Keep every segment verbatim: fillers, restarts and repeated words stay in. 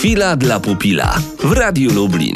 Chwila dla pupila w Radiu Lublin.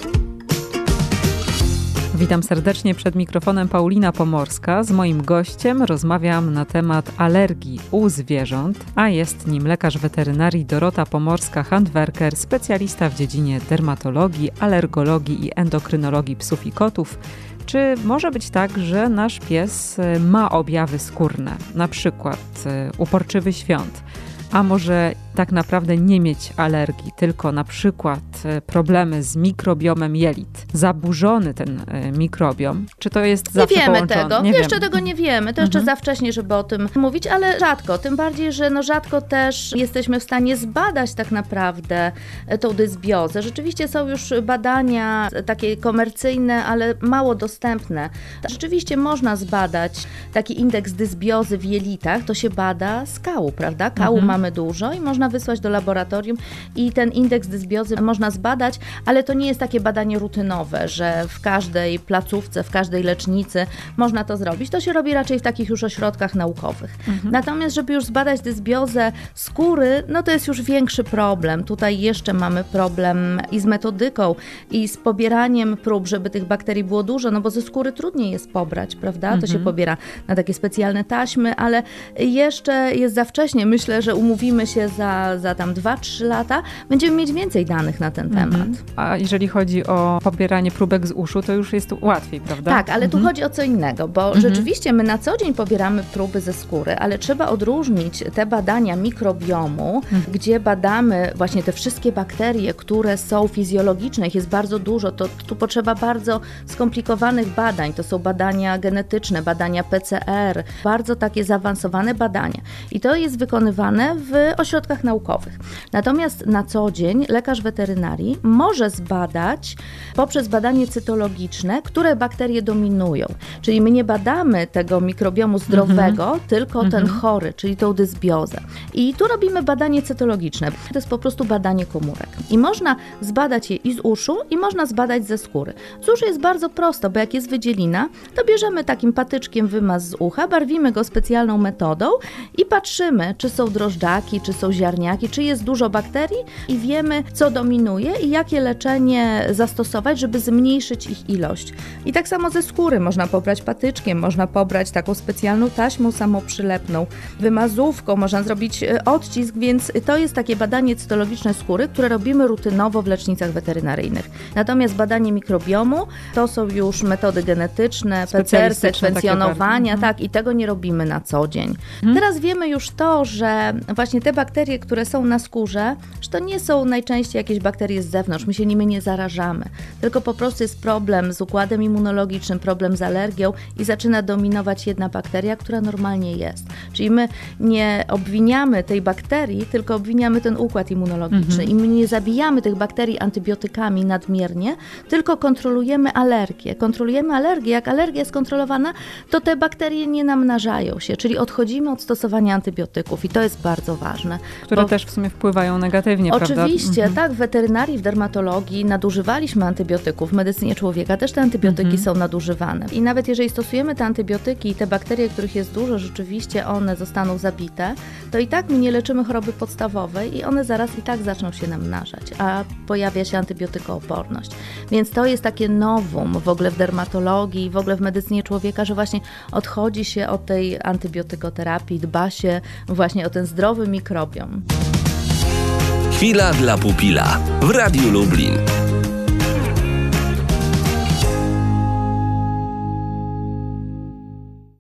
Witam serdecznie, przed mikrofonem Paulina Pomorska. Z moim gościem rozmawiam na temat alergii u zwierząt, a jest nim lekarz weterynarii Dorota Pomorska-Handwerker, specjalista w dziedzinie dermatologii, alergologii i endokrynologii psów i kotów. Czy może być tak, że nasz pies ma objawy skórne, na przykład uporczywy świąt, a może tak naprawdę nie mieć alergii, tylko na przykład problemy z mikrobiomem jelit, zaburzony ten mikrobiom? Czy to jest zawsze Nie wiemy połączone? tego, Nie jeszcze wiemy. tego nie wiemy, to jeszcze Mhm. za wcześnie, żeby o tym mówić, ale rzadko, tym bardziej, że no rzadko też jesteśmy w stanie zbadać tak naprawdę tą dysbiozę. Rzeczywiście są już badania takie komercyjne, ale mało dostępne. Rzeczywiście można zbadać taki indeks dysbiozy w jelitach, to się bada z kału, prawda? Kału Mhm. mamy dużo i można wysłać do laboratorium i ten indeks dysbiozy można zbadać, ale to nie jest takie badanie rutynowe, że w każdej placówce, w każdej lecznicy można to zrobić. To się robi raczej w takich już ośrodkach naukowych. Mhm. Natomiast, żeby już zbadać dysbiozę skóry, no to jest już większy problem. Tutaj jeszcze mamy problem i z metodyką, i z pobieraniem prób, żeby tych bakterii było dużo, no bo ze skóry trudniej jest pobrać, prawda? Mhm. To się pobiera na takie specjalne taśmy, ale jeszcze jest za wcześnie. Myślę, że umówimy się za, za tam dwa trzy lata, będziemy mieć więcej danych na ten Mhm. temat. A jeżeli chodzi o pobieranie próbek z uszu, to już jest łatwiej, prawda? Tak, ale Mhm. tu chodzi o co innego, bo Mhm. rzeczywiście my na co dzień pobieramy próby ze skóry, ale trzeba odróżnić te badania mikrobiomu, mhm. gdzie badamy właśnie te wszystkie bakterie, które są fizjologiczne, ich jest bardzo dużo, to tu potrzeba bardzo skomplikowanych badań, to są badania genetyczne, badania P C R, bardzo takie zaawansowane badania i to jest wykonywane w ośrodkach naukowych. Natomiast na co dzień lekarz weterynarii może zbadać poprzez badanie cytologiczne, które bakterie dominują. Czyli my nie badamy tego mikrobiomu zdrowego, mhm. tylko ten mhm. chory, czyli tą dysbiozę. I tu robimy badanie cytologiczne. To jest po prostu badanie komórek. I można zbadać je i z uszu, i można zbadać ze skóry. Z uszu jest bardzo prosto, bo jak jest wydzielina, to bierzemy takim patyczkiem wymaz z ucha, barwimy go specjalną metodą i patrzymy, czy są drożdżaki, czy są ziarniaki, czy jest dużo bakterii i wiemy, co dominuje i jakie leczenie zastosować, żeby zmniejszyć ich ilość. I tak samo ze skóry można pobrać patyczkiem, można pobrać taką specjalną taśmą samoprzylepną, wymazówką, można zrobić odcisk, więc to jest takie badanie cytologiczne skóry, które robimy rutynowo w lecznicach weterynaryjnych. Natomiast badanie mikrobiomu to są już metody genetyczne, P C R, sekwencjonowania, tak, i tego nie robimy na co dzień. Hmm. Teraz wiemy już to, że właśnie te bakterie, które są na skórze, że to nie są najczęściej jakieś bakterie z zewnątrz, my się nimi nie zarażamy, tylko po prostu jest problem z układem immunologicznym, problem z alergią i zaczyna dominować jedna bakteria, która normalnie jest. Czyli my nie obwiniamy tej bakterii, tylko obwiniamy ten układ immunologiczny mhm. i my nie zabijamy tych bakterii antybiotykami nadmiernie, tylko kontrolujemy alergię. Kontrolujemy alergię, jak alergia jest kontrolowana, to te bakterie nie namnażają się, czyli odchodzimy od stosowania antybiotyków i to jest bardzo ważne. Które bo... też w sumie wpływają negatywnie, Oczywiście, prawda? Oczywiście, mhm. tak, w weterynarii, w dermatologii nadużywaliśmy antybiotyków, w medycynie człowieka też te antybiotyki mhm. są nadużywane. I nawet jeżeli stosujemy te antybiotyki i te bakterie, których jest dużo, rzeczywiście one zostaną zabite, to i tak my nie leczymy choroby podstawowej i one zaraz i tak zaczną się namnażać, a pojawia się antybiotykooporność. Więc to jest takie nowum w ogóle w dermatologii i w ogóle w medycynie człowieka, że właśnie odchodzi się od tej antybiotykoterapii, dba się właśnie o ten zdrowy mikrobiom. Chwila dla pupila w Radiu Lublin.